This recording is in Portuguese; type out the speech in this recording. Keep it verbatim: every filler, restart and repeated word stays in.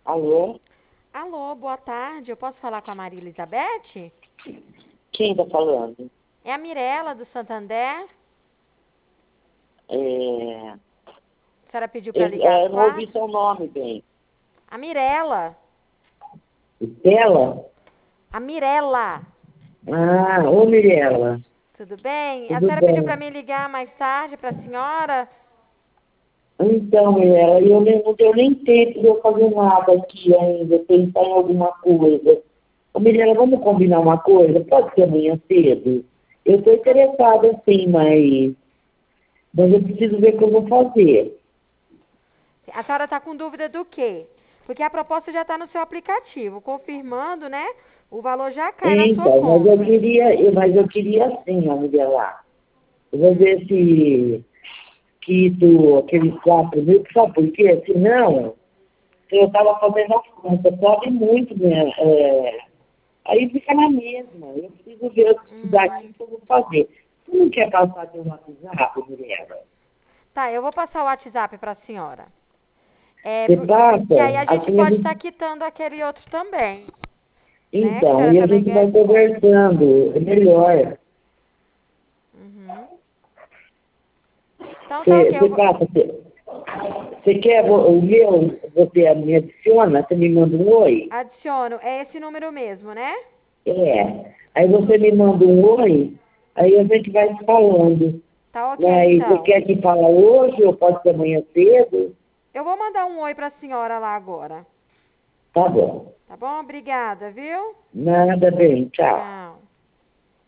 Alô? Alô, boa tarde. Eu posso falar com a Maria Elizabeth? Quem tá falando? É a Mirela do Santander. É... A senhora pediu para Eu, ligar é, às eu não ouvi quatro? seu nome bem. A Mirela. Estela? A Mirela. Ah, ô Mirella. Tudo bem? A Tudo senhora pediu para bem? me ligar mais tarde para a senhora? Então, Mirella, eu nem, não deu nem tempo de eu fazer nada aqui ainda, pensar em alguma coisa. Ô Mirella, vamos combinar uma coisa? Pode ser amanhã cedo? Eu estou interessada sim, mas, mas eu preciso ver o que eu vou fazer. A senhora está com dúvida do quê? Porque a proposta já está no seu aplicativo. Confirmando, né? O valor já cai na sua Então, mas eu conta. queria, eu, mas eu queria assim, ó, Mirella. Eu vou Hum. ver se quito aqueles quatro mil, sabe por quê? Senão, eu estava fazendo as contas, sobe muito, né? É, aí fica na mesma. Eu preciso ver se daqui Hum. que eu vou fazer. Você não quer passar teu WhatsApp, Mirella? Tá, eu vou passar o WhatsApp para a senhora. É, Você por- que aí passa, a gente assim a pode estar gente... quitando aquele outro também, né? Que a Então, senhora e a também gente ganha vai desconto. conversando, é melhor. Uhum. Então tá Você, ok, eu você vou... passa, você, você quer vo- o meu, você me adiciona, você me manda um oi? Adiciono, é esse número mesmo, né? É. Aí você Tu- me manda um oi, aí a gente vai se falando. Tá ok, Mas você então. quer que fala hoje ou pode ser amanhã cedo? Eu vou mandar um oi pra senhora lá agora. Tá bom. Tá bom? Obrigada, viu? Nada bem, tchau. Tchau.